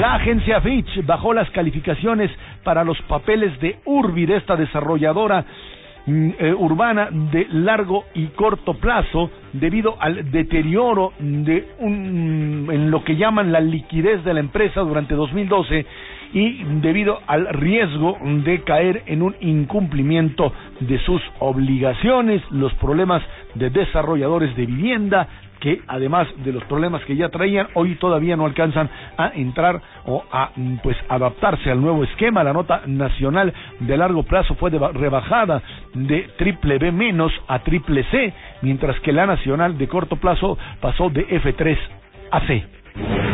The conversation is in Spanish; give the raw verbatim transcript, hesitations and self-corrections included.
La agencia Fitch bajó las calificaciones para los papeles de Urbi, de esta desarrolladora eh, urbana de largo y corto plazo, debido al deterioro de un, en lo que llaman la liquidez de la empresa durante dos mil doce y debido al riesgo de caer en un incumplimiento de sus obligaciones, los problemas de desarrolladores de vivienda, que además de los problemas que ya traían, hoy todavía no alcanzan a entrar o a pues adaptarse al nuevo esquema. La nota nacional de largo plazo fue de, rebajada de triple B menos a triple C, mientras que la nacional de corto plazo pasó de F tres a C.